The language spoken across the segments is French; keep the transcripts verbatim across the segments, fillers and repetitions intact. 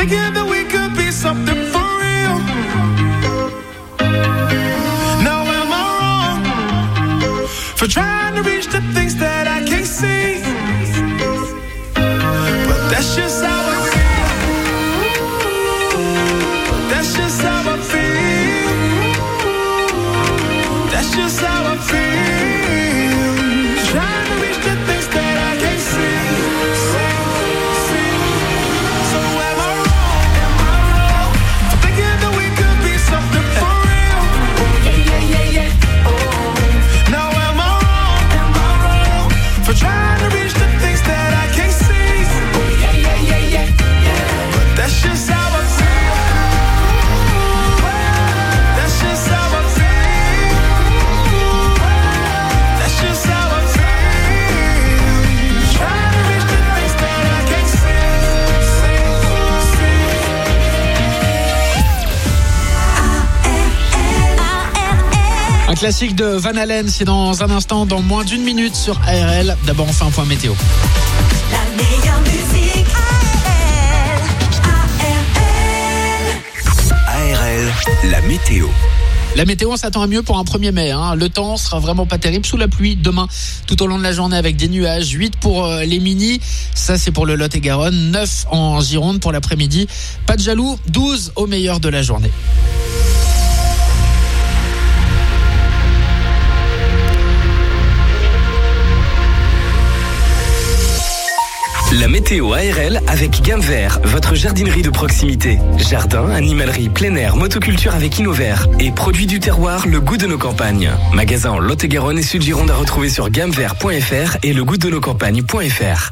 thinking that we could be something for real. Now am I wrong for trying to reach the things that I can't see? But that's just how I feel. That's just how I feel. That's just how I feel. Trying to reach the things that I can't see. See, see. So am I wrong? Am I wrong for thinking that we could be something for real? Yeah, yeah, yeah, yeah. Oh. Now am I wrong? Am I wrong for trying to reach the things that I can't see? Yeah, yeah, yeah, yeah, yeah. But that's just how I feel. That's just how I feel. That's just how I feel. Trying to reach the things that I can't see. See, see. Un classique de Van Halen, c'est dans un instant, dans moins d'une minute sur A R L. D'abord, on fait un point météo. La meilleure musique. A R L. A R L, la météo. La météo, on s'attend à mieux pour un premier mai. Hein. Le temps sera vraiment pas terrible sous la pluie demain, tout au long de la journée avec des nuages. huit pour euh, les mini, ça c'est pour le Lot-et-Garonne. neuf en Gironde pour l'après-midi. Pas de jaloux, douze au meilleur de la journée. La météo A R L avec Gamme Vert, votre jardinerie de proximité. Jardin, animalerie, plein air, motoculture avec Innovert et produits du terroir, le goût de nos campagnes. Magasin en Lot-et-Garonne et Sud-Gironde à retrouver sur gammevert point f r et le goût de nos campagnes point f r.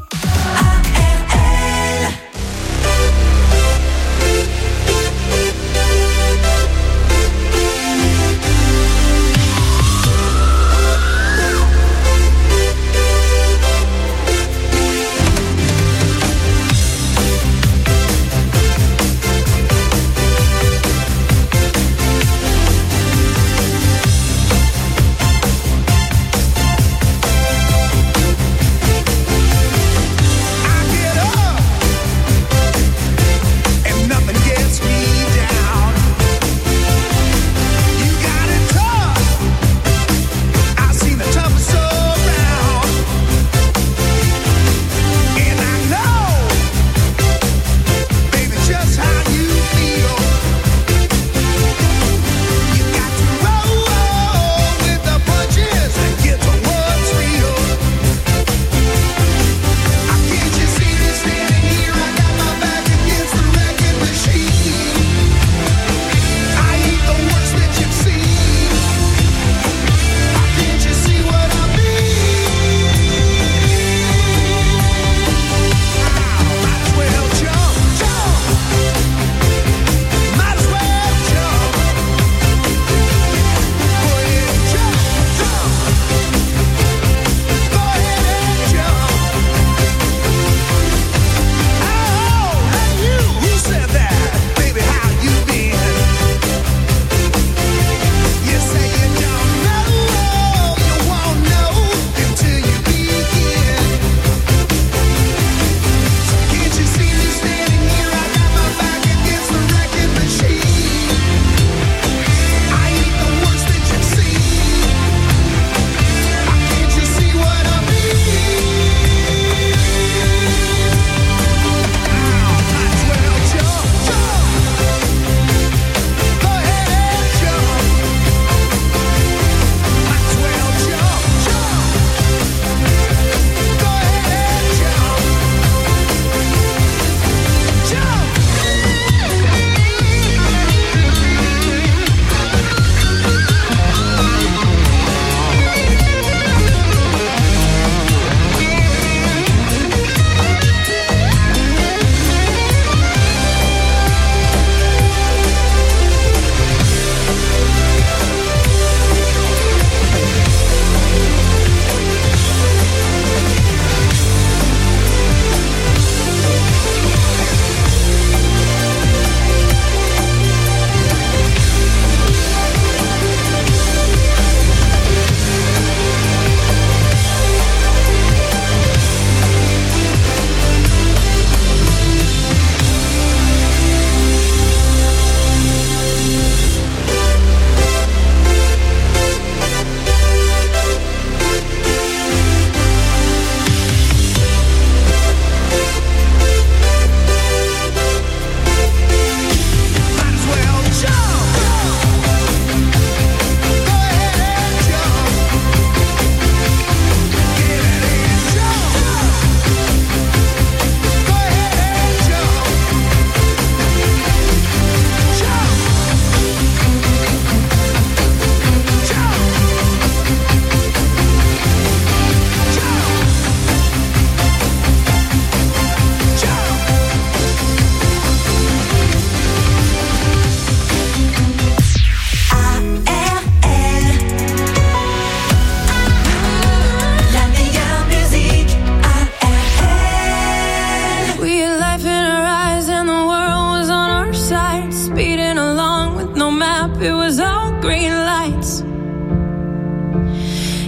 I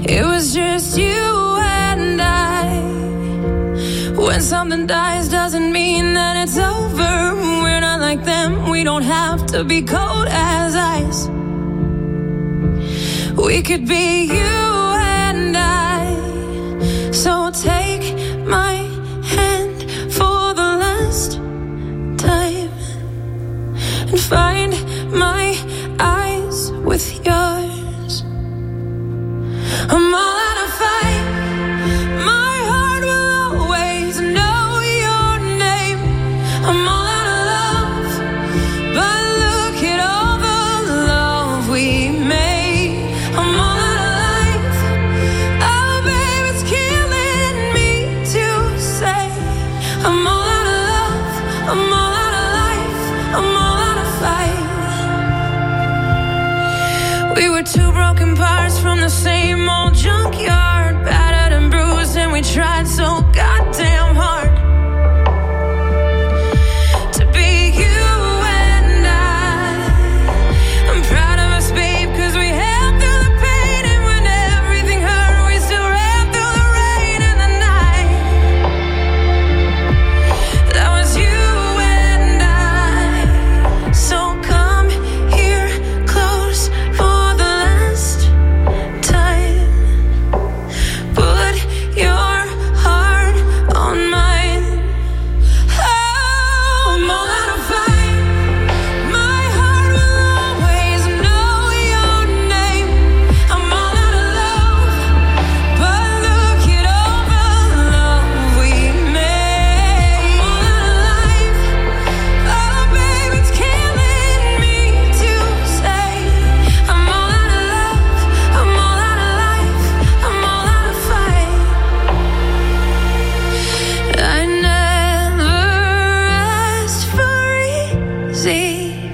It was just you and I. When something dies doesn't mean that it's over. We're not like them, we don't have to be cold as ice. We could be you and I. So take my hand for the last time and find my eyes with yours. I'm all out of fight. My heart will always know your name. I'm all out of love, but look at all the love we made. I'm all out of life. Oh, babe, it's killing me to say. I'm all out of love. I'm all out of life. I'm all out of fight. We were two broken parts from the same old junkyard, battered and bruised, and we tried so goddamn hard to be you and I. I'm proud of us, babe, cause we held through the pain, and when everything hurt, we still ran through the rain and the night. That was you and I. So come here close for the last time. Put your heart on mine. Oh, I'm all out of fight. My heart will always know your name. I'm all out of love, but look at all the love we made. I'm all out of life. Oh, babe, it's killing me to say. I'm all out of love. I'm all out of life. I'm all out of fight. I never asked for easy,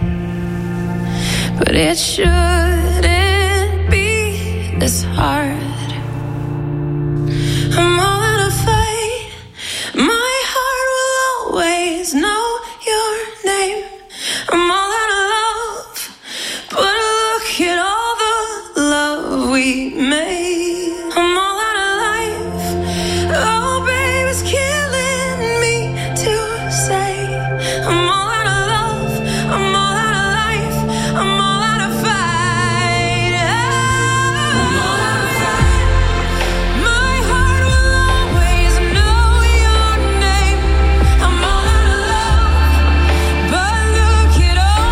but it shouldn't be this hard. I'm all out of fight. My heart will always know your name. I'm all out of love, but look at all the love we made. I'm all out of life. Oh, babe, it's killing me to say. I'm all out of love. I'm all out of life. I'm all out of fight. I'm all out of fight. My heart will always know your name. I'm all out of love, but look at all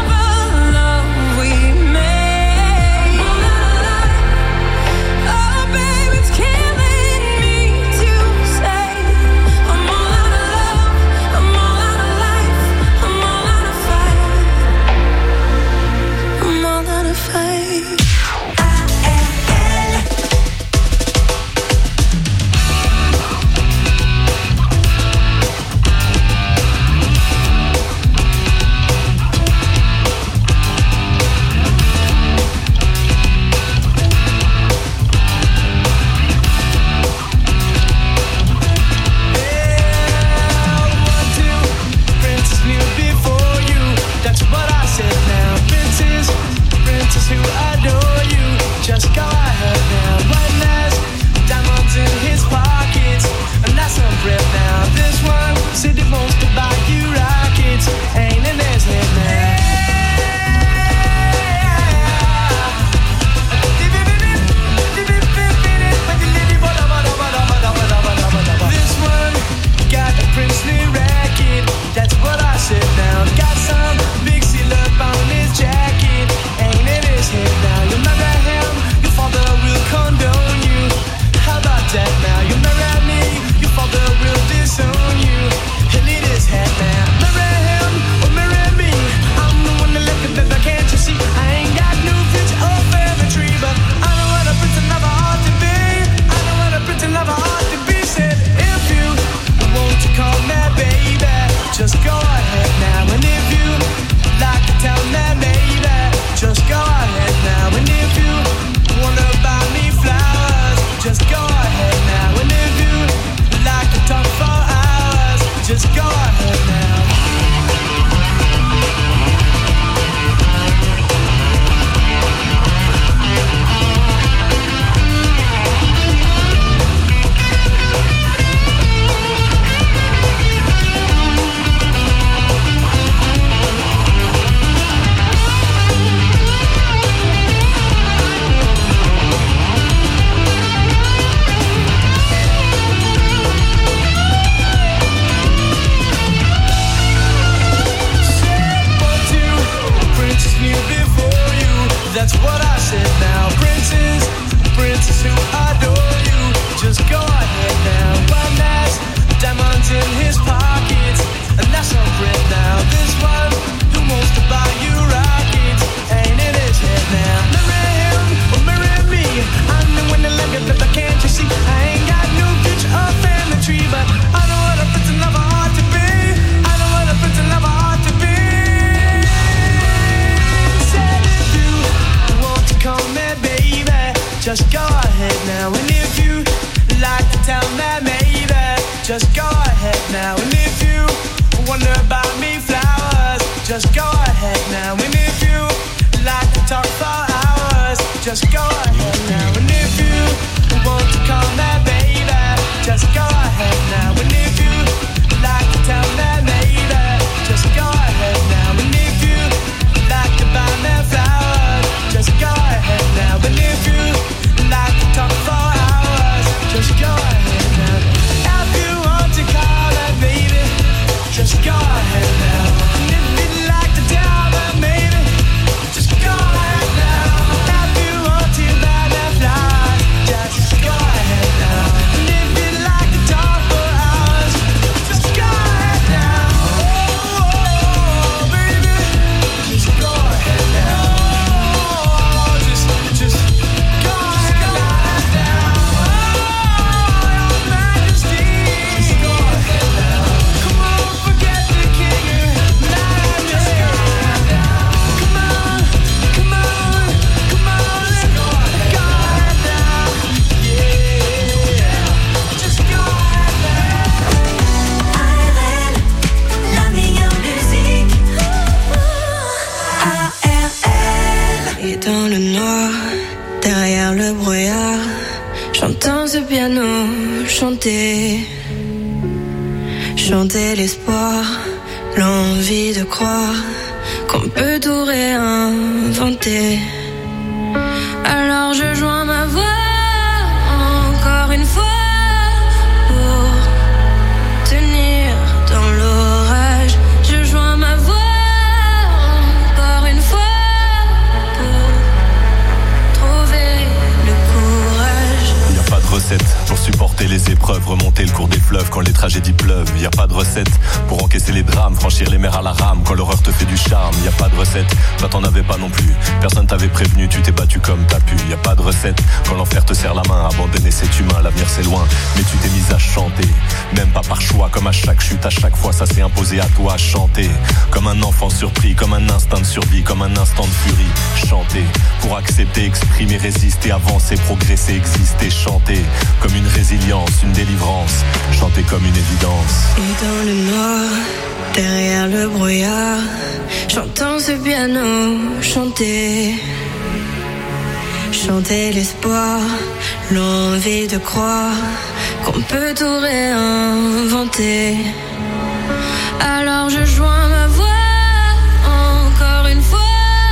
J'entends ce piano chanter, chanter l'espoir, l'envie de croire qu'on peut tout réinventer. Alors je joins ma voix encore une fois pour tenir dans l'orage. Je joins ma voix encore une fois pour trouver le courage. Y a pas de recette pour supporter les épreuves, remonter le cours des fleuves quand les tragédies pleuvent. Y a pas de recette pour encaisser les drames, franchir les mers à la rame quand l'horreur te fait du charme. Y a pas de recette, toi t'en avais pas non plus. Personne t'avait prévenu, tu t'es battu comme t'as pu. Y a pas de recette quand l'enfer te serre la main. Abandonner c'est humain, l'avenir c'est loin, mais tu t'es mise à chanter. Même pas par choix, comme à chaque chute, à chaque fois ça s'est imposé à toi. Chanter comme un enfant surpris, comme un instinct de survie, comme un instant de furie. Chanter pour accepter, exprimer, résister, avancer, progresser, exister. Chanter comme une résilience, une délivrance. Chanter comme une évidence. Et dans le noir, derrière le brouillard, j'entends ce piano chanter, chanter l'espoir, l'envie de croire qu'on peut tout réinventer. Alors je joins ma voix encore une fois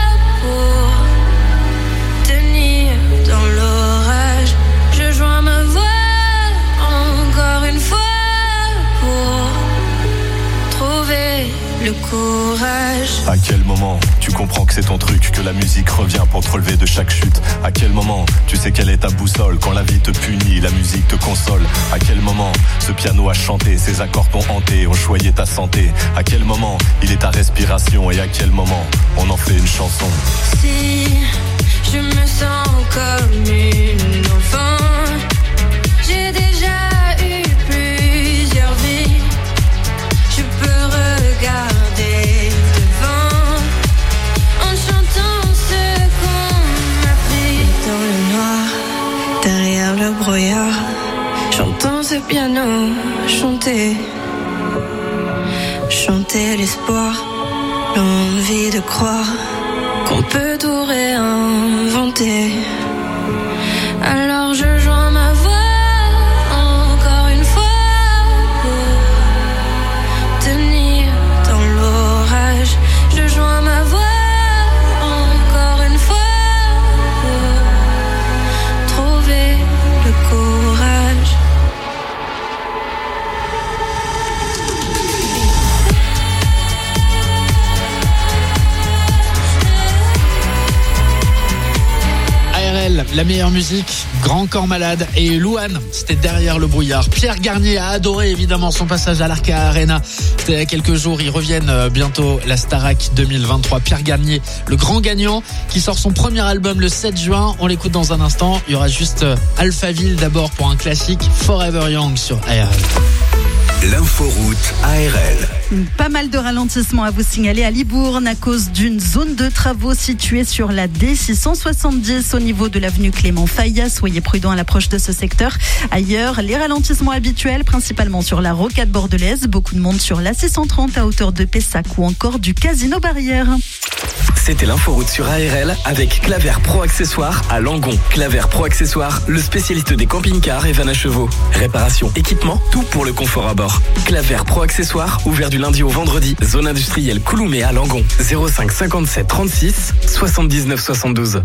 pour tenir dans l'orage. Je joins ma voix encore une fois pour trouver le courage. À quel moment tu comprends que c'est ton truc, que la musique revient pour te relever de chaque chute? À quel moment tu sais quelle est ta boussole? Quand la vie te punit, la musique te console. À quel moment ce piano a chanté, ses accords t'ont hanté, ont choyé ta santé? À quel moment il est ta respiration? Et à quel moment on en fait une chanson? Si je me sens comme une enfant, j'ai déjà eu plusieurs vies, je peux regarder devant en chantant ce qu'on m'a pris. Dans le noir, derrière le brouillard, j'entends ce piano chanter, chanter l'espoir, l'envie de croire qu'on peut tout réinventer. Alors je joins ma voix encore une fois pour tenir dans l'orage. Je joins ma voix encore une fois pour trouver le courage. La meilleure musique, Grand Corps Malade et Louane, c'était derrière le brouillard. Pierre Garnier a adoré évidemment son passage à l'Arca Arena. C'était il y a quelques jours, ils reviennent bientôt la Starac deux mille vingt-trois. Pierre Garnier, le grand gagnant, qui sort son premier album le sept juin. On l'écoute dans un instant. Il y aura juste Alphaville d'abord pour un classique, Forever Young sur A R L. L'inforoute A R L. Pas mal de ralentissements à vous signaler à Libourne à cause d'une zone de travaux située sur la D six cent soixante-dix au niveau de l'avenue Clément Fayat. Soyez prudents à l'approche de ce secteur. Ailleurs, les ralentissements habituels, principalement sur la rocade bordelaise. Beaucoup de monde sur l'A six cent trente à hauteur de Pessac ou encore du Casino Barrière. C'était l'inforoute sur A R L avec Claver Pro Accessoires à Langon. Claver Pro Accessoires, le spécialiste des camping-cars et vannes à chevaux. Réparation, équipement, tout pour le confort à bord. Claver Pro Accessoires, ouvert du lundi au vendredi. Zone industrielle Couloumé à Langon. zéro cinq cinquante-sept trente-six soixante-dix-neuf soixante-douze.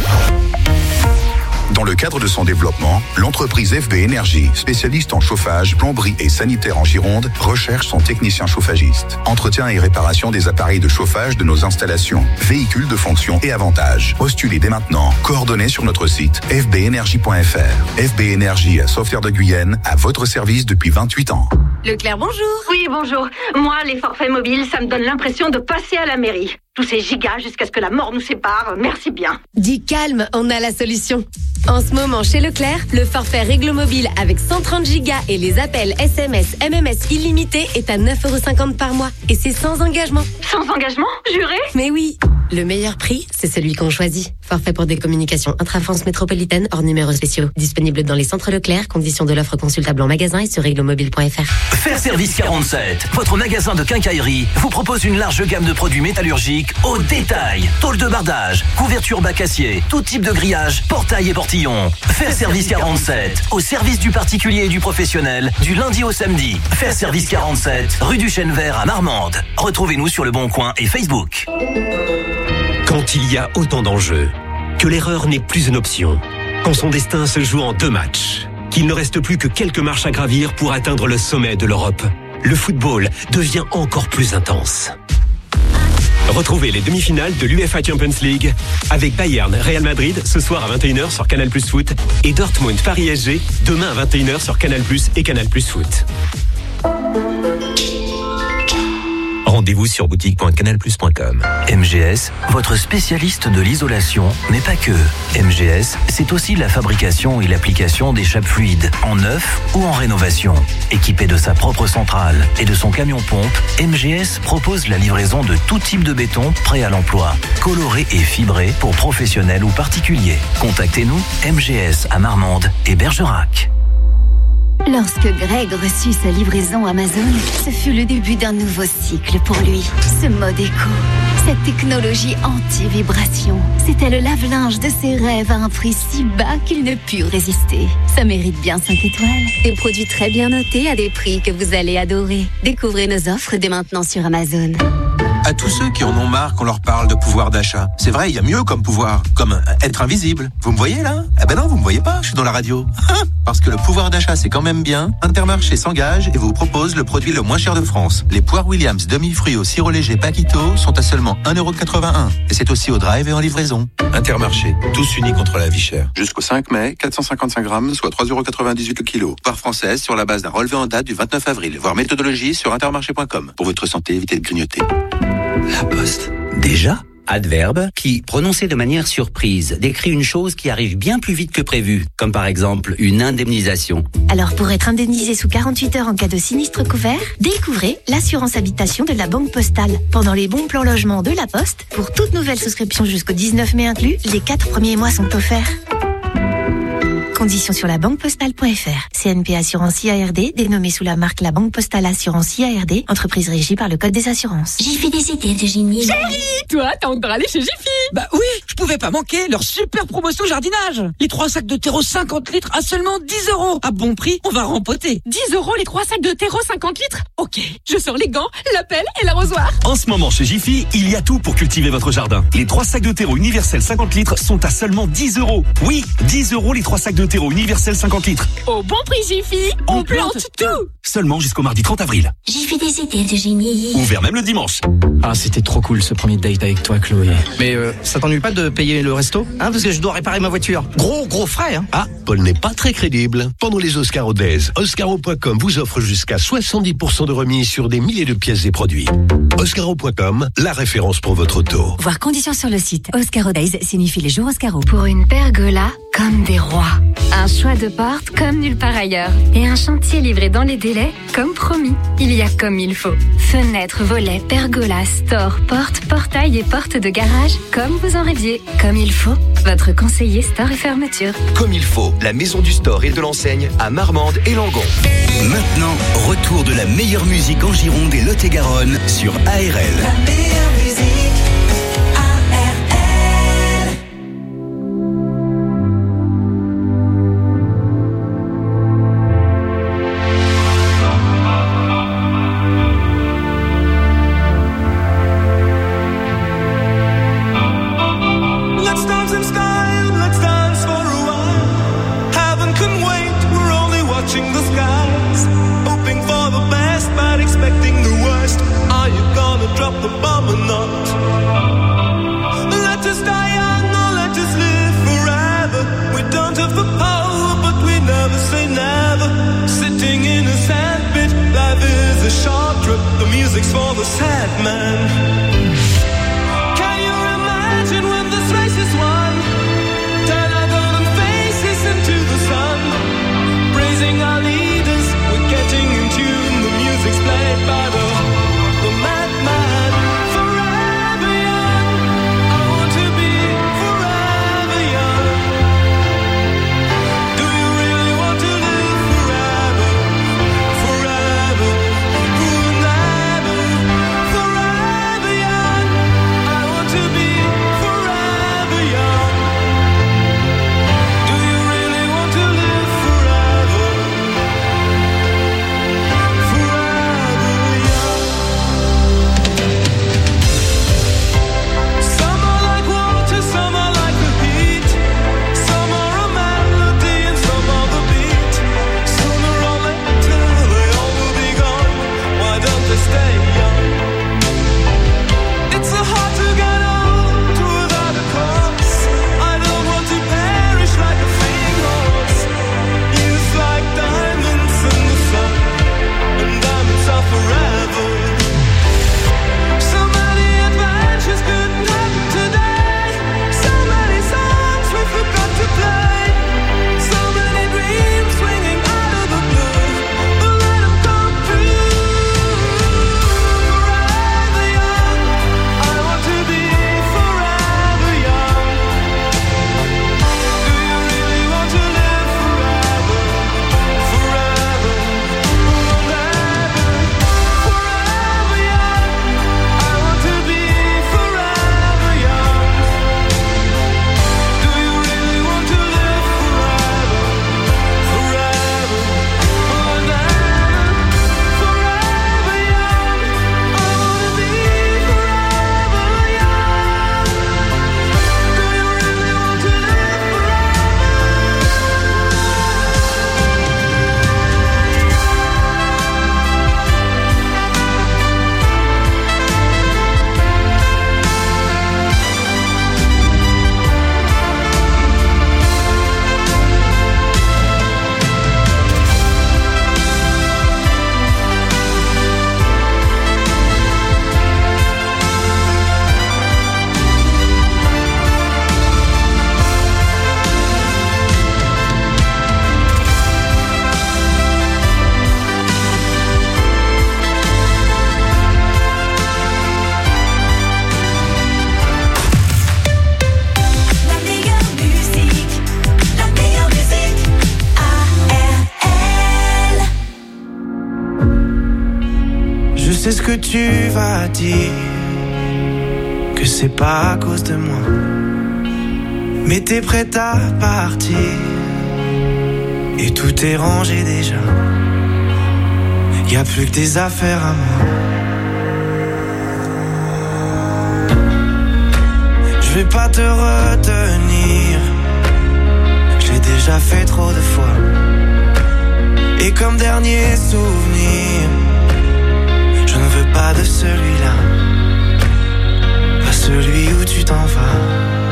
Dans le cadre de son développement, l'entreprise F B Énergie, spécialiste en chauffage, plomberie et sanitaire en Gironde, recherche son technicien chauffagiste. Entretien et réparation des appareils de chauffage de nos installations, véhicules de fonction et avantages. Postulez dès maintenant. Coordonnées sur notre site f b énergie point f r. F B Énergie à Sauveterre de Guyenne, à votre service depuis vingt-huit ans. Leclerc, bonjour. Oui, bonjour. Moi, les forfaits mobiles, ça me donne l'impression de passer à la mairie. Tous ces gigas jusqu'à ce que la mort nous sépare, merci bien. Dis calme, on a la solution. En ce moment, chez Leclerc, le forfait Réglo Mobile avec cent trente gigas et les appels S M S, M M S illimités est à neuf euros cinquante par mois. Et c'est sans engagement. Sans engagement, juré? Mais oui. Le meilleur prix, c'est celui qu'on choisit. Forfait pour des communications intra-France métropolitaine hors numéros spéciaux. Disponible dans les centres Leclerc. Conditions de l'offre consultable en magasin et sur réglomobile point f r. Fairservice quarante-sept, votre magasin de quincaillerie, vous propose une large gamme de produits métallurgiques au détail. Tôle de bardage, couverture bac acier, tout type de grillage, portail et portillon. Fairservice quarante-sept, au service du particulier et du professionnel, du lundi au samedi. Fairservice quarante-sept, rue du Chêne Vert à Marmande. Retrouvez-nous sur Le Bon Coin et Facebook. Quand il y a autant d'enjeux, que l'erreur n'est plus une option, quand son destin se joue en deux matchs, qu'il ne reste plus que quelques marches à gravir pour atteindre le sommet de l'Europe, le football devient encore plus intense. Retrouvez les demi-finales de l'UEFA Champions League avec Bayern Real Madrid ce soir à vingt et une heures sur Canal Plus Foot et Dortmund Paris S G demain à vingt et une heures sur Canal Plus et Canal Plus Foot. Rendez-vous sur boutique point canal plus point com. M G S, votre spécialiste de l'isolation, mais pas que. M G S, c'est aussi la fabrication et l'application d'échappes fluides, en neuf ou en rénovation. Équipé de sa propre centrale et de son camion-pompe, M G S propose la livraison de tout type de béton prêt à l'emploi, coloré et fibré pour professionnels ou particuliers. Contactez-nous, M G S à Marmande et Bergerac. Lorsque Greg reçut sa livraison Amazon, ce fut le début d'un nouveau cycle pour lui. Ce mode éco, cette technologie anti-vibration, c'était le lave-linge de ses rêves à un prix si bas qu'il ne put résister. Ça mérite bien cinq étoiles. Des produits très bien notés à des prix que vous allez adorer. Découvrez nos offres dès maintenant sur Amazon. À tous ceux qui en ont marre qu'on leur parle de pouvoir d'achat. C'est vrai, il y a mieux comme pouvoir, comme être invisible. Vous me voyez là? Eh ben non, vous me voyez pas, je suis dans la radio. Parce que le pouvoir d'achat, c'est quand même bien. Intermarché s'engage et vous propose le produit le moins cher de France. Les poires Williams demi-fruits au sirop léger Paquito sont à seulement un euro quatre-vingt-un. Et c'est aussi au drive et en livraison. Intermarché, tous unis contre la vie chère. Jusqu'au cinq mai, quatre cent cinquante-cinq grammes, soit trois euros quatre-vingt-dix-huit le kilo. Poire française sur la base d'un relevé en date du vingt-neuf avril. Voir méthodologie sur intermarché point com. Pour votre santé, évitez de grignoter. La Poste. Déjà? Adverbe qui, prononcé de manière surprise, décrit une chose qui arrive bien plus vite que prévu, comme par exemple une indemnisation. Alors pour être indemnisé sous quarante-huit heures en cas de sinistre couvert, découvrez l'assurance habitation de la Banque Postale. Pendant les bons plans logement de la Poste, pour toute nouvelle souscription jusqu'au dix-neuf mai inclus, les quatre premiers mois sont offerts. Conditions sur la banque postale point f r. C N P Assurance I A R D, dénommée sous la marque La Banque Postale Assurance I A R D, entreprise régie par le Code des assurances. Jiffy des idées de génie. Chérie, toi, t'as encore allé chez Jiffy? Bah oui, je pouvais pas manquer leur super promotion jardinage. Les trois sacs de terreau cinquante litres à seulement dix euros. À bon prix, on va rempoter. dix euros les trois sacs de terreau cinquante litres? Ok, je sors les gants, la pelle et l'arrosoir. En ce moment, chez Jiffy, il y a tout pour cultiver votre jardin. Les trois sacs de terreau universels cinquante litres sont à seulement dix euros. Oui, dix euros les trois sacs de terreau universels cinquante litres. Au bon prix Jiffy, on, on plante, plante tout. Seulement jusqu'au mardi trente avril. Jiffy des idées de génie. Ouvert même le dimanche. Ah, c'était trop cool ce premier date avec toi, Chloé. Mais euh, ça t'ennuie pas de payer le resto? Hein, parce que je dois réparer ma voiture. Gros, gros frais, hein. Ah, Paul n'est pas très crédible. Pendant les Oscars Days, Oscaro point com vous offre jusqu'à soixante-dix pour cent de remise sur des milliers de pièces et produits. Oscaro point com, la référence pour votre auto. Voir conditions sur le site. Oscaro Days signifie les jours Oscaro. Pour une pergola comme des rois. Un choix de porte comme nulle part ailleurs. Et un chantier livré dans les délais comme promis. Il y a comme il faut. Fenêtres, volets, pergolas, store, portes, portails et portes de garage comme vous en rêviez. Comme il faut. Votre conseiller store et fermeture. Comme il faut. La maison du store et de l'enseigne à Marmande et Langon. Maintenant, retour de la meilleure musique en Gironde et Lot-et-Garonne sur A R L. La meilleure musique. Drop the bomb or not? sais ce que tu vas dire, que c'est pas à cause de moi. Mais t'es prête à partir, et tout est rangé déjà. Y'a plus que des affaires à moi. Je vais pas te retenir, j'ai déjà fait trop de fois. Et comme dernier souvenir, je ne veux pas de celui-là, pas celui où tu t'en vas.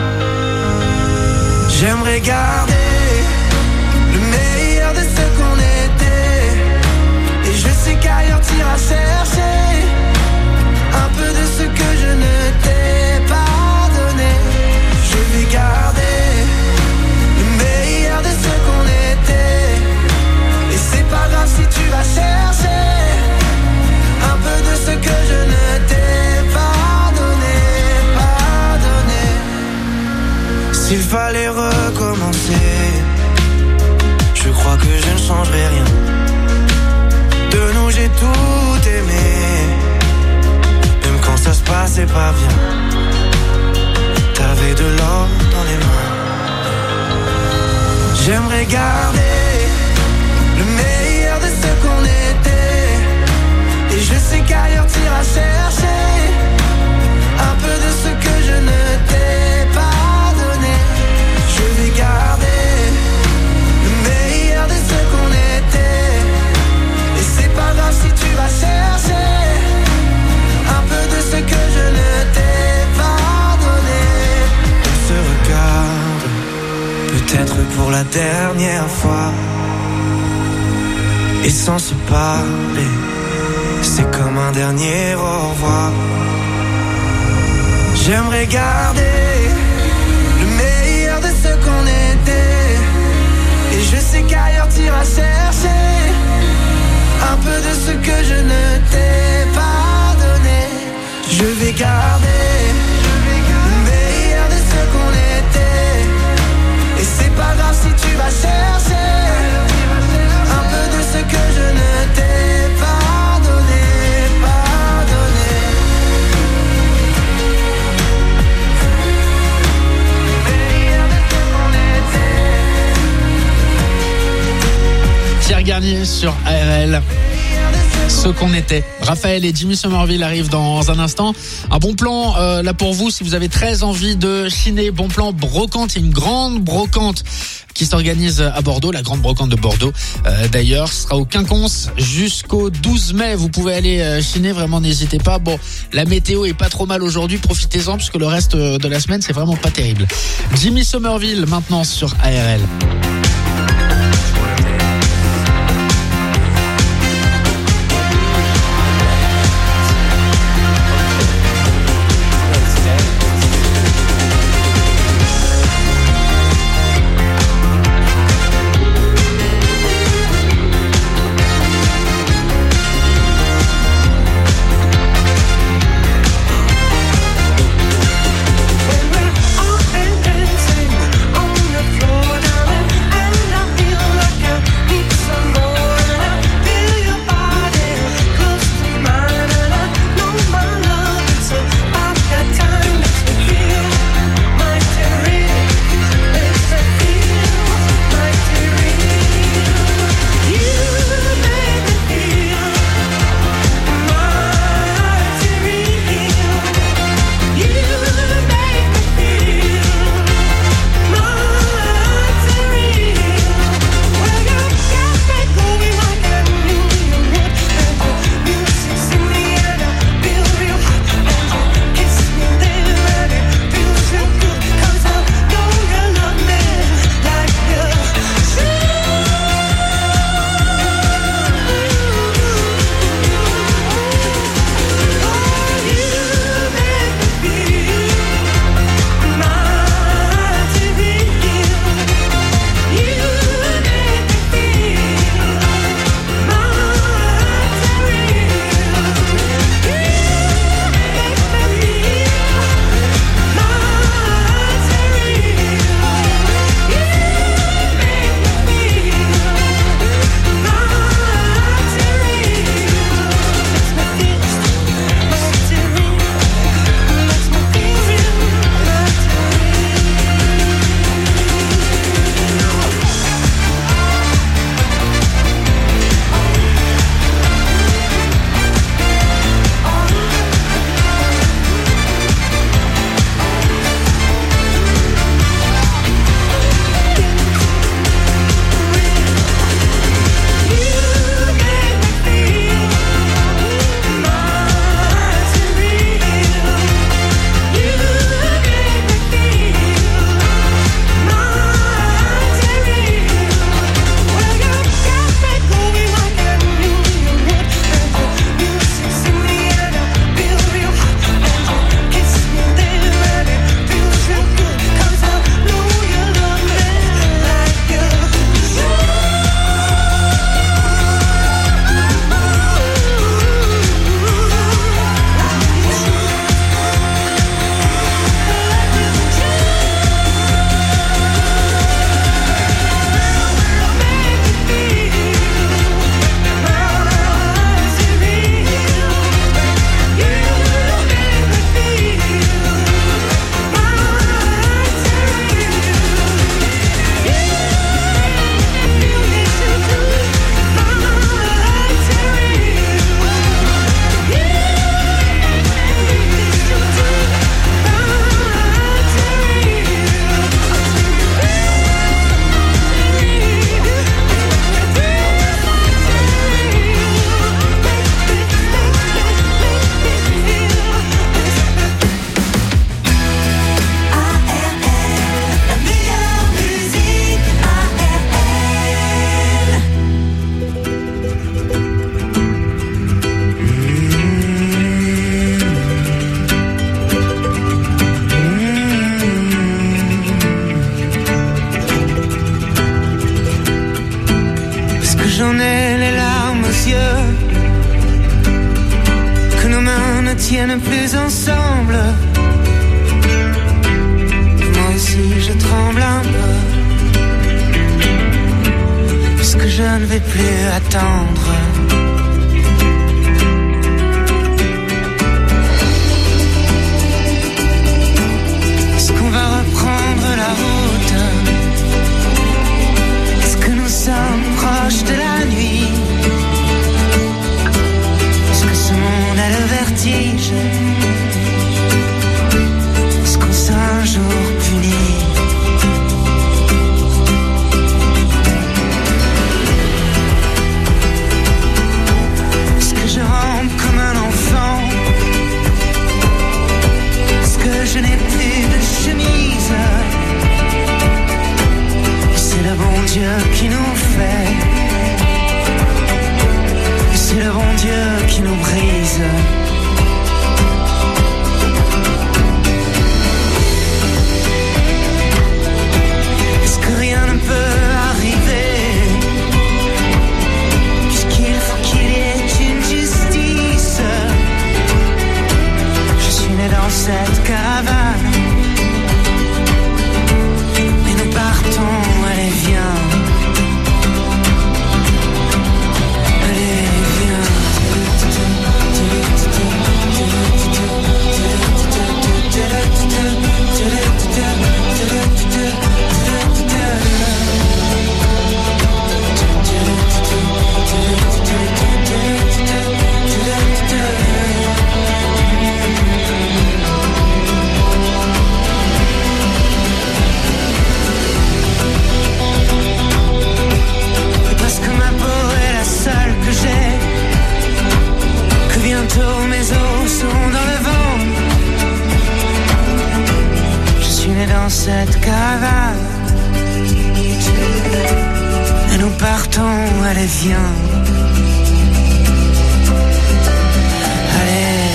J'aimerais garder le meilleur de ce qu'on était, et je sais qu'ailleurs t'iras chercher un peu de ce que je ne t'ai pas donné. Je vais garder le meilleur de ce qu'on était, et c'est pas grave si tu vas chercher un peu de ce que je ne t'ai pas donné, pas donné. S'il fallait recommencer, je crois que je ne changerai rien. De nous j'ai tout aimé, même quand ça se passait pas bien. T'avais de l'or dans les mains. J'aimerais garder le meilleur de ce qu'on était, et je sais qu'ailleurs t'iras chercher un peu de ce que je ne t'ai pas donné. Je vais garder le meilleur de ce qu'on était, et c'est pas grave si tu vas chercher un peu de ce que je ne t'ai pas donné. On se regarde, peut-être pour la dernière fois, et sans se parler, c'est comme un dernier au revoir. J'aimerais garder le meilleur de ce qu'on était, et je sais qu'ailleurs t'iras chercher un peu de ce que je ne t'ai pas donné. Je vais garder le meilleur de ce qu'on était, et c'est pas grave si tu vas chercher un peu de ce que je ne t'ai pas donné, pas donné. Le meilleur de ce qu'on était. Pierre Garnier sur A R L. Ce qu'on était. Raphaël et Jimmy Somerville arrivent dans un instant. Un bon plan euh, là pour vous si vous avez très envie de chiner. Bon plan brocante. Il y a une grande brocante qui s'organise à Bordeaux, la grande brocante de Bordeaux. Euh, d'ailleurs, ce sera au Quinconce jusqu'au douze mai. Vous pouvez aller euh, chiner, vraiment n'hésitez pas. Bon, la météo est pas trop mal aujourd'hui, profitez-en puisque le reste de la semaine c'est vraiment pas terrible. Jimmy Somerville maintenant sur A R L. On the floor, darling, que j'en ai les larmes aux yeux, que nos mains ne tiennent plus ensemble. Moi aussi je tremble un peu, puisque je ne vais plus attendre. Est-ce qu'on va reprendre la route? Est-ce que nous sommes proches de la nuit? Est-ce que ce monde a le vertige? Est-ce qu'on sera un jour puni? Est-ce que je rampe comme un enfant? Est-ce que je n'ai plus de chemise? C'est le bon Dieu qui nous fait, c'est le bon Dieu qui nous brise. Est-ce que rien ne peut arriver, puisqu'il faut qu'il y ait une justice? Je suis né dans cette caravane, et nous partons, allez viens. Parce que ma peau est la seule que j'ai, que bientôt mes os seront dans le vent. Je suis né dans cette caravane, et nous partons, allez viens. Allez,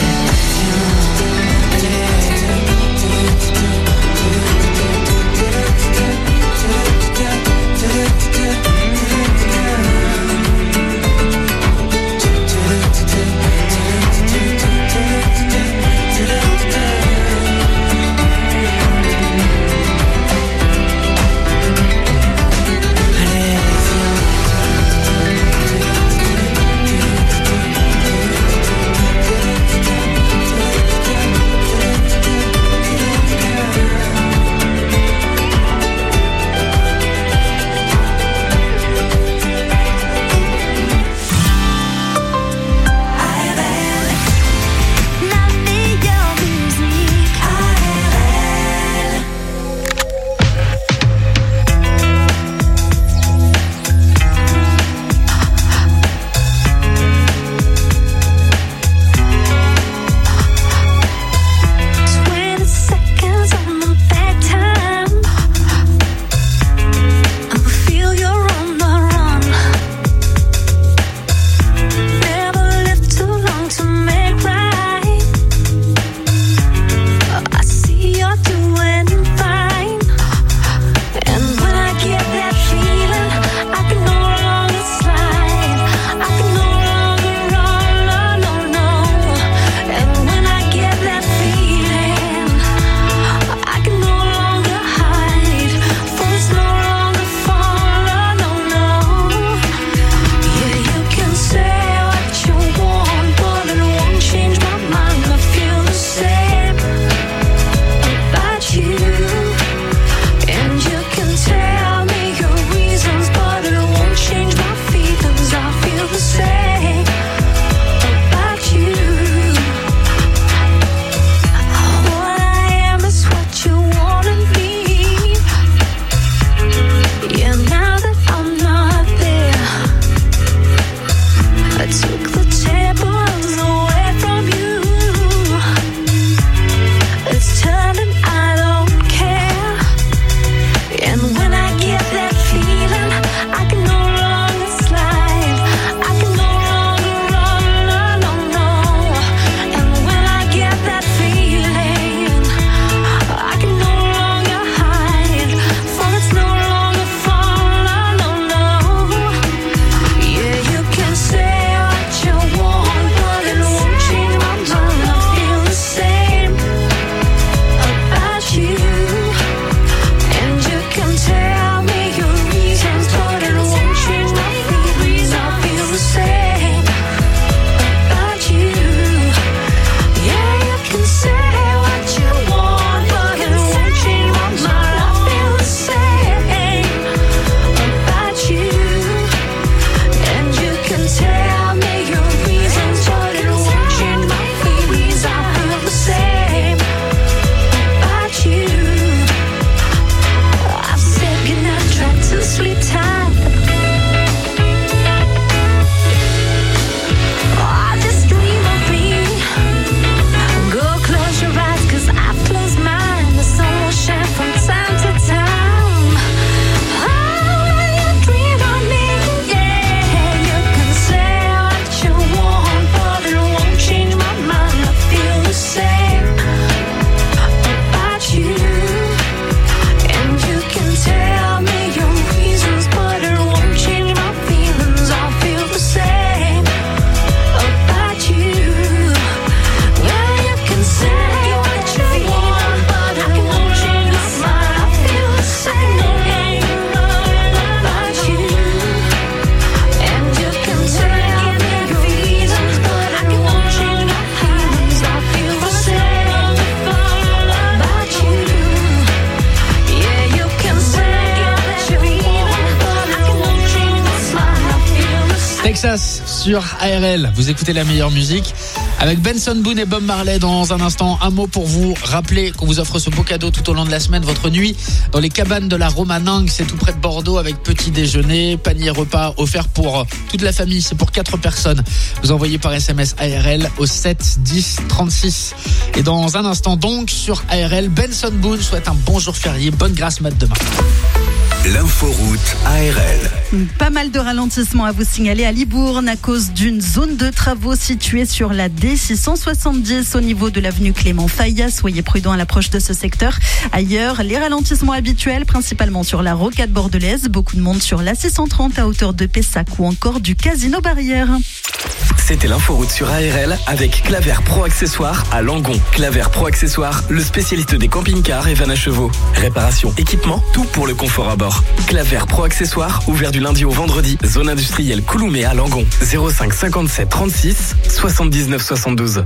Texas sur A R L. Vous écoutez la meilleure musique avec Benson Boone et Bob Marley dans un instant. Un mot pour vous rappeler qu'on vous offre ce beau cadeau tout au long de la semaine. Votre nuit dans les cabanes de la Romanengue, c'est tout près de Bordeaux, avec petit déjeuner, panier repas offert pour toute la famille. C'est pour quatre personnes. Vous envoyez par S M S A R L au sept dix trente-six. Et dans un instant donc sur A R L, Benson Boone souhaite un bon jour férié. Bonne grâce mat demain. L'inforoute A R L. Pas mal de ralentissements à vous signaler à Libourne à cause d'une zone de travaux située sur la D six cent soixante-dix au niveau de l'avenue Clément Fayat. Soyez prudents à l'approche de ce secteur. Ailleurs, les ralentissements habituels, principalement sur la rocade bordelaise. Beaucoup de monde sur l'A six cent trente à hauteur de Pessac ou encore du Casino Barrière. C'était l'inforoute sur A R L avec Claver Pro Accessoires à Langon. Claver Pro Accessoires, le spécialiste des camping-cars et vannes à chevaux. Réparation, équipement, tout pour le confort à bord. Claver Pro Accessoires, ouvert du lundi au vendredi. Zone industrielle Couloumé à Langon. zéro cinq cinquante-sept trente-six soixante-dix-neuf soixante-douze.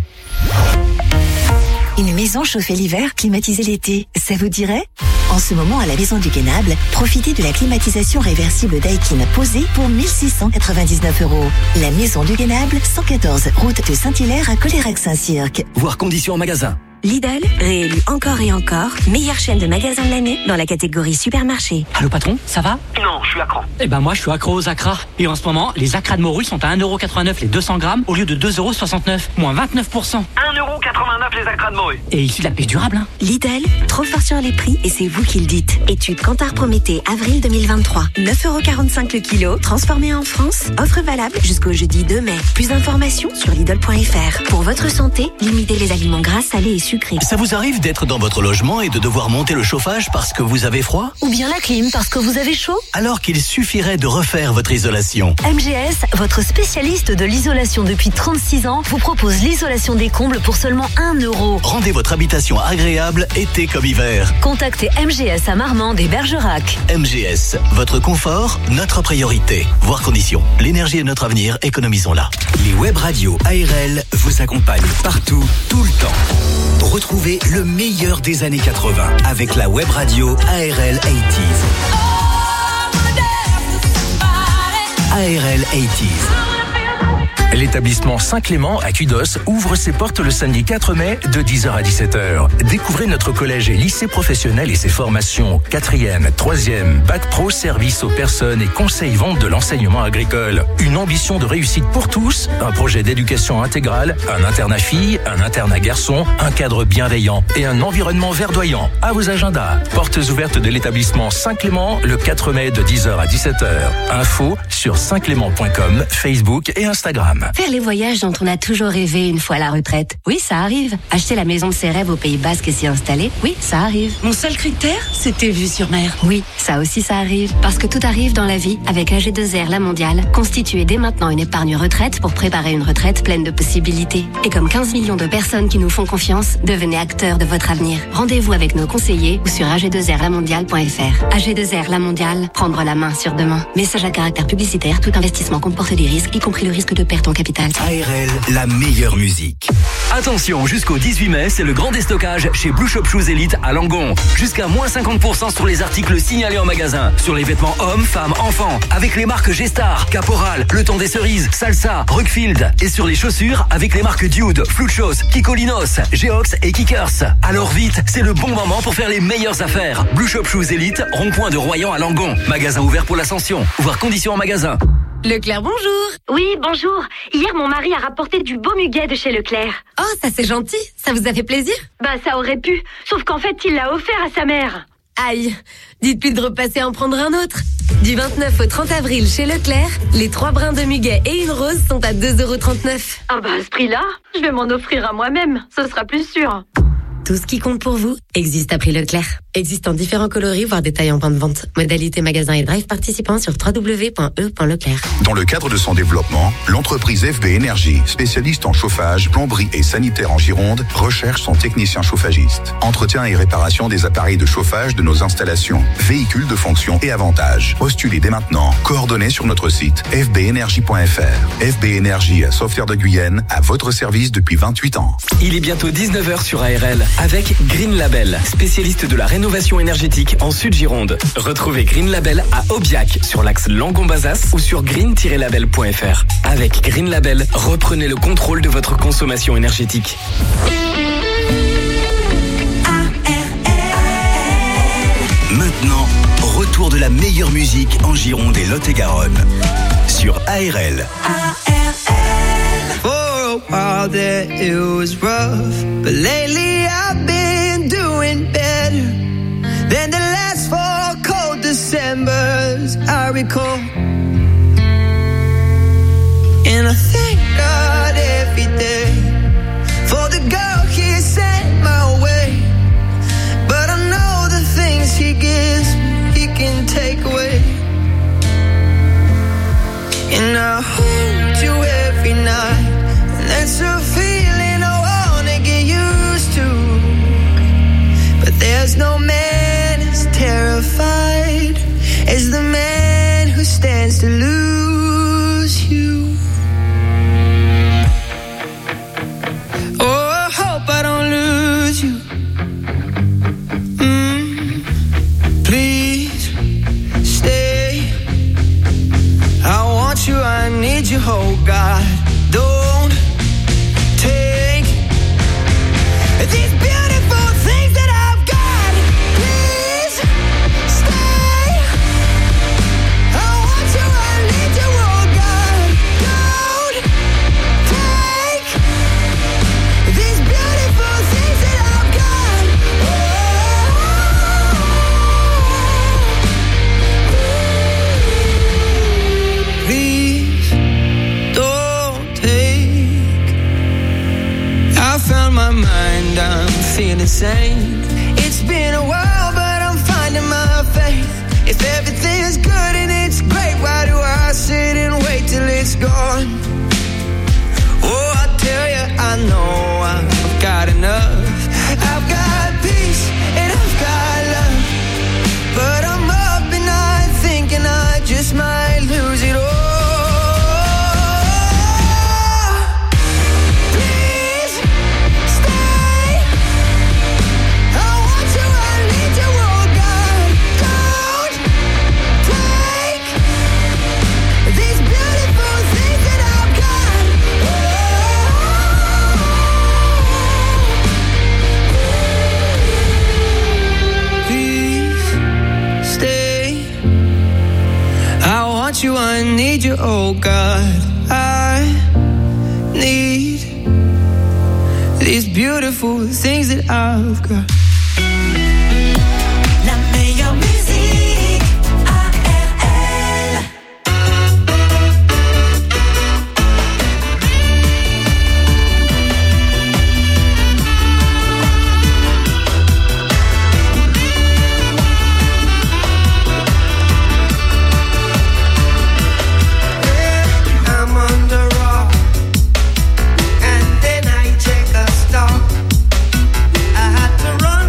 Une maison chauffée l'hiver, climatisée l'été, ça vous dirait ? En ce moment, à la Maison du Guénable, profitez de la climatisation réversible Daikin posée pour mille six cent quatre-vingt-dix-neuf euros. La Maison du Guénable, cent quatorze, route de Saint-Hilaire à Colérac-Saint-Cirque. Voir conditions en magasin. Lidl, réélu encore et encore, meilleure chaîne de magasins de l'année dans la catégorie supermarché. Allô patron, ça va ? Non, je suis accro. Eh ben moi je suis accro aux acras. Et en ce moment, les acras de morue sont à un euro quatre-vingt-neuf les deux cents grammes au lieu de deux euros soixante-neuf, moins vingt-neuf pour cent. un euro quatre-vingt-neuf les acras de morue. Et issu de la pêche durable, hein. Lidl, trop fort sur les prix et c'est vous qui le dites. Étude Kantar Prométhée, avril deux mille vingt-trois. neuf euros quarante-cinq le kilo, transformé en France. Offre valable jusqu'au jeudi deux mai. Plus d'informations sur Lidl point F R. Pour votre santé, limitez les aliments gras, salés et sucrés. Ça vous arrive d'être dans votre logement et de devoir monter le chauffage parce que vous avez froid ? Ou bien la clim parce que vous avez chaud ? Alors qu'il suffirait de refaire votre isolation. M G S, votre spécialiste de l'isolation depuis trente-six ans, vous propose l'isolation des combles pour seulement un euro. Rendez votre habitation agréable été comme hiver. Contactez M G S à Marmande et Bergerac. M G S, votre confort, notre priorité. Voir conditions. L'énergie est notre avenir, économisons-la. Les web radios A R L vous accompagnent partout, tout le temps. Retrouvez le meilleur des années quatre-vingts avec la web radio A R L quatre-vingt-dix. A R L quatre-vingt-dix. L'établissement Saint-Clément à Cudos ouvre ses portes le samedi quatre mai de dix heures à dix-sept heures. Découvrez notre collège et lycée professionnel et ses formations quatrième, troisième, bac pro, service aux personnes et conseil vente de l'enseignement agricole. Une ambition de réussite pour tous, un projet d'éducation intégrale, un internat filles, un internat garçons, un cadre bienveillant et un environnement verdoyant. À vos agendas. Portes ouvertes de l'établissement Saint-Clément le quatre mai de dix heures à dix-sept heures. Info sur saint clément point com, Facebook et Instagram. Faire les voyages dont on a toujours rêvé une fois à la retraite. Oui, ça arrive. Acheter la maison de ses rêves au Pays Basque et s'y installer. Oui, ça arrive. Mon seul critère, c'était vue sur mer. Oui, ça aussi ça arrive. Parce que tout arrive dans la vie avec A G deux R La Mondiale. Constituez dès maintenant une épargne retraite pour préparer une retraite pleine de possibilités. Et comme quinze millions de personnes qui nous font confiance, devenez acteurs de votre avenir. Rendez-vous avec nos conseillers ou sur a g deux r la mondiale point f r. A G deux R La Mondiale, prendre la main sur demain. Message à caractère publicitaire, tout investissement comporte des risques, y compris le risque de perte en capital. A R L, la meilleure musique. Attention, jusqu'au dix-huit mai, c'est le grand déstockage chez Blue Shop Shoes Elite à Langon. Jusqu'à moins cinquante pour cent sur les articles signalés en magasin. Sur les vêtements hommes, femmes, enfants. Avec les marques G-Star, Caporal, Le Temps des Cerises, Salsa, Rockfield. Et sur les chaussures, avec les marques Dude, Fluchos, Kikolinos, Geox et Kickers. Alors vite, c'est le bon moment pour faire les meilleures affaires. Blue Shop Shoes Elite, rond-point de Royan à Langon. Magasin ouvert pour l'Ascension. Voir conditions en magasin. Leclerc, bonjour. Oui, bonjour. Hier, mon mari a rapporté du beau muguet de chez Leclerc. Oh, ça c'est gentil. Ça vous a fait plaisir ? Bah, ça aurait pu. Sauf qu'en fait, il l'a offert à sa mère. Aïe. Dites-lui de repasser en prendre un autre. Du vingt-neuf au trente avril chez Leclerc, les trois brins de muguet et une rose sont à deux euros trente-neuf. Ah bah, à ce prix-là, je vais m'en offrir à moi-même. Ce sera plus sûr. Tout ce qui compte pour vous existe à prix Leclerc. Existe en différents coloris, voire détails en point de vente. Modalité magasin et drive participants sur w w w point e point leclerc. Dans le cadre de son développement, l'entreprise F B Énergie, spécialiste en chauffage, plomberie et sanitaire en Gironde, recherche son technicien chauffagiste. Entretien et réparation des appareils de chauffage de nos installations, véhicules de fonction et avantages. Postulez dès maintenant. Coordonnées sur notre site f b énergie point f r. F B Énergie à Sauveterre de Guyenne, à votre service depuis vingt-huit ans. Il est bientôt dix-neuf heures sur A R L avec Green Label, spécialiste de la rénovation rénovation énergétique en Sud-Gironde. Retrouvez Green Label à Aubiac sur l'axe Langon-Bazas ou sur green tiret label point f r. Avec Green Label, reprenez le contrôle de votre consommation énergétique. Maintenant, retour de la meilleure musique en Gironde et Lot-et-Garonne sur A R L. For a while there it was rough, but lately I've been doing better than the last four cold Decembers I recall. And I thank God every day for the girl He sent my way. But I know the things He gives me, He can take away. And I hold you every night, and that's a feeling I wanna get used to. But there's no man as terrified as the man who stands to lose you. Oh, I hope I don't lose you. Mm, please stay. I want you, I need you, oh God. Don't take these beautiful things that I've got. Please stay. I want you, I need you, oh God. Don't take these beautiful things that I've got. Please don't take. I found my mind, I'm feeling sane. It's been a while, but I'm finding my faith. If everything's good and it's great, why do I sit and wait till it's gone? Oh, I tell you, I know I've got enough. I've got peace and I've got love, but I'm up and I'm thinking I just might lose it all. Please stay. I want you, I need you, oh God. Don't take these beautiful things that I've got. Please stay. I want you, I need you, oh God. I need these beautiful things that I've got. La meilleure musique, A R L. I'm on the rock, and then I take a stop. I had to run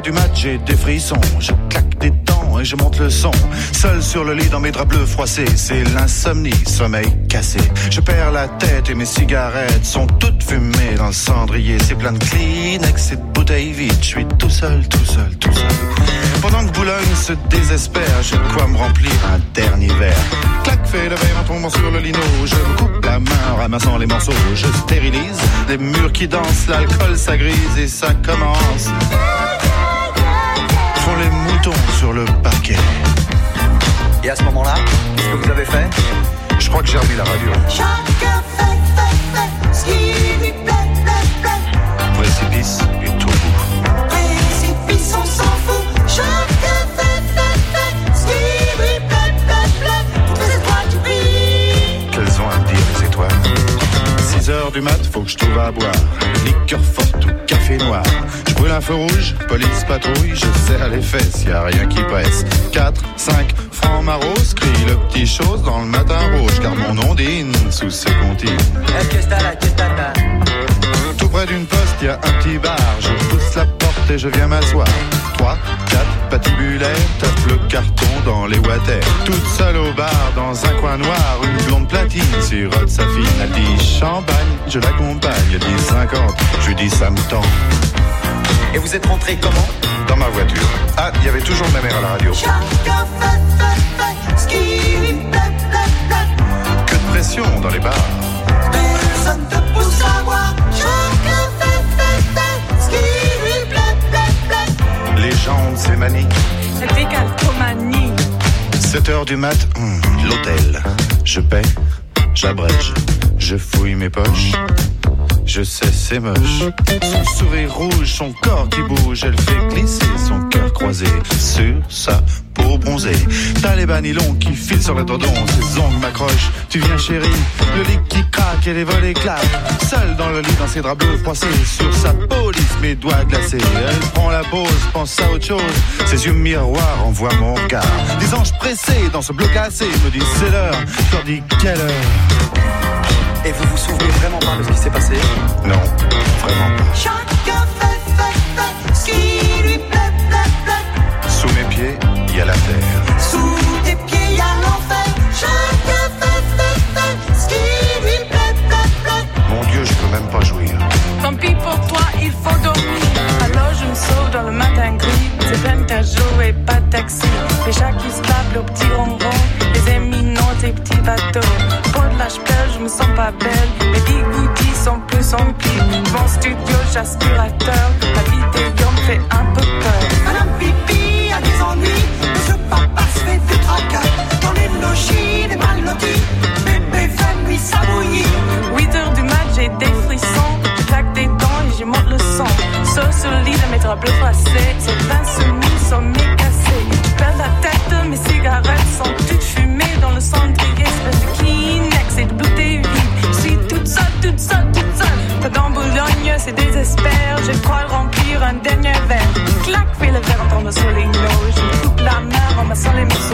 heures du mat, j'ai des frissons. Je claque des dents et je monte le son. Seul sur le lit dans mes draps bleus froissés, c'est l'insomnie, sommeil cassé. Je perds la tête et mes cigarettes sont toutes fumées dans le cendrier. C'est plein de Kleenex et de bouteilles vides. Je suis tout seul, tout seul, tout seul. Pendant que Boulogne se désespère, j'ai de quoi me remplir un dernier verre. Clac, fais le verre en tombant sur le lino. Je me coupe la main en ramassant les morceaux. Je stérilise les murs qui dansent. L'alcool s'agrise et ça commence. Font les moutons sur le parquet. Et à ce moment-là, qu'est-ce que vous avez fait? Je crois que j'ai remis la radio. Chacun fait, fait, fait ce qui lui plaît, plaît, plaît. Précipice et tout bout. Précipice, on s'en fout. Chacun fait, fait, fait ce qui lui plaît, plaît, plaît. Toutes les étoiles qui brillent. Qu'elles ont à me dire les étoiles? six heures du mat, faut que je trouve à boire. Liqueur forte ou café noir. Je brûle un feu rouge, police patrouille. Je serre les fesses, y a rien qui presse. quatre, cinq francs maros, crie le petit chose dans le matin rouge. Car mon ondine sous ses comptines. Tout près d'une poste, y a un petit bar. Je pousse la porte et je viens m'asseoir. trois, quatre patibulaires, tape le carton dans les water. Toute seule au bar, dans un coin noir, une blonde platine sirote sa fille. Elle dit champagne, je l'accompagne. Elle dit cinquante, je lui dis ça me tend. Et vous êtes rentré comment? Dans ma voiture. Ah, il y avait toujours ma mère à la radio. Chacun fait, fait, fait ce qui lui plaît, plaît, plaît. Que de pression dans les bars. Personne te pousse à boire. Chacun fait, fait, fait ce qui lui plaît, plaît, plaît. Les gens ont ces manies. C'est décalcomanie. sept heures du mat, hum, l'hôtel. Je paie, j'abrège, je fouille mes poches. Je sais, c'est moche. Son sourire rouge, son corps qui bouge. Elle fait glisser son cœur croisé sur sa peau bronzée. T'as les bas nylons qui filent sur le dodon. Ses ongles m'accrochent. Tu viens chérie. Le lit qui craque et les volets claquent. Seule dans le lit, dans ses draps bleus froissés. Sur sa peau lisse, mes doigts glacés. Elle prend la pause, pense à autre chose. Ses yeux miroirs envoient mon regard. Des anges pressés dans ce bleu glacé. Me disent c'est l'heure. Je leur dis quelle heure. Et vous vous souvenez vraiment pas de ce qui s'est passé? Non, vraiment pas. Chacun fait, fait, fait ce qui lui plaît, plaît, plaît. Sous mes pieds, il y a la terre. Sous tes pieds, il y a l'enfer. Chacun fait, fait, fait ce qui lui plaît, plaît, plaît. Mon Dieu, je peux même pas jouir. Tant pis pour toi, il faut dormir. Alors je me sauve dans le matin gris. C'est plein de jours et pas de taxi. Les chats qui se tapent le petit ronron. Les éminents, tes petits bateaux. Pour de l'âge pleure, je me sens pas belle. Les bigoudis sont plus remplis. Mon studio, j'aspirateur. La vidéo me fait un peu peur. Madame Pipi a des ennuis. Monsieur Papa se fait des tracas. Dans les logis, des mal lotis. Bébé fait nuit, ça bouillit. huit heures du mat, j'ai des frissons. Je claque des dents et j'y monte le son. Sauf sur le lit de mes draps bleus froissés. C'est vingt semis, sommeil cassé. Je perds la tête, mes cigarettes sont toutes fumées dans le cendrier. Espèce de Kleenex et de bouteilles vides. Je suis toute seule, toute seule, toute seule. Pas dans Boulogne, c'est désespère. Je crois remplir un dernier verre. Clac, fais le verre en tombant sur les noix. Je me coupe la main en ramassant les morceaux.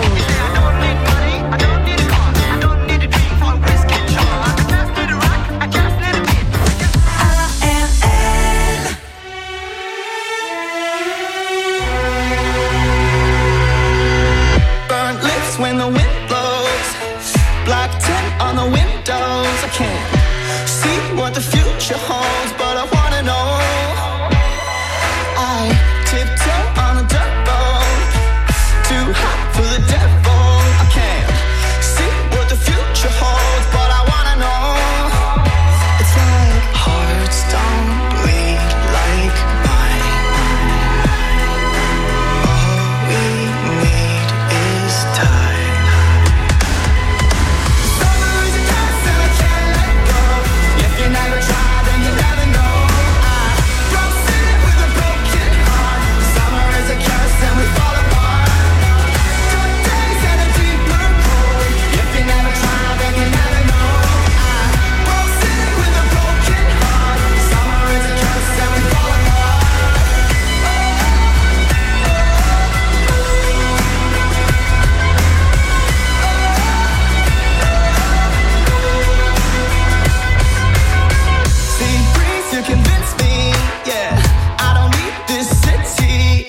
When the wind blows, black tint on the windows. I can't see what the future holds, but I wanna know. I tiptoe on a dirt road, too hot for the devil.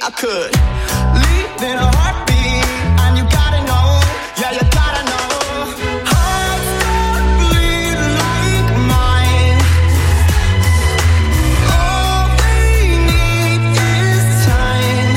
I could leave in a heartbeat, and you gotta know, yeah, you gotta know. Hearts that bleed like mine, all they need is time.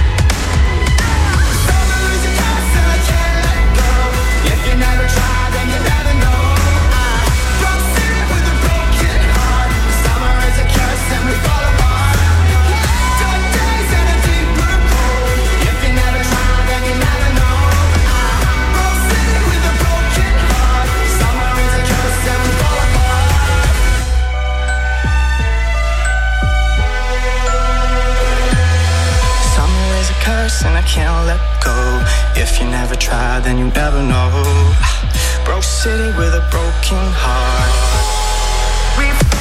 Summer is a curse and I can't let go. If you never try, then you never know. I broke city with a broken heart. Summer is a curse and we fall apart. Dark days and a deeper cold. If you never try, then you never know. I broke city with a broken heart. Summer is a curse and we fall apart. Summer is a curse and I can't let go. If you never try, then you never know. Broke city with a broken heart. We've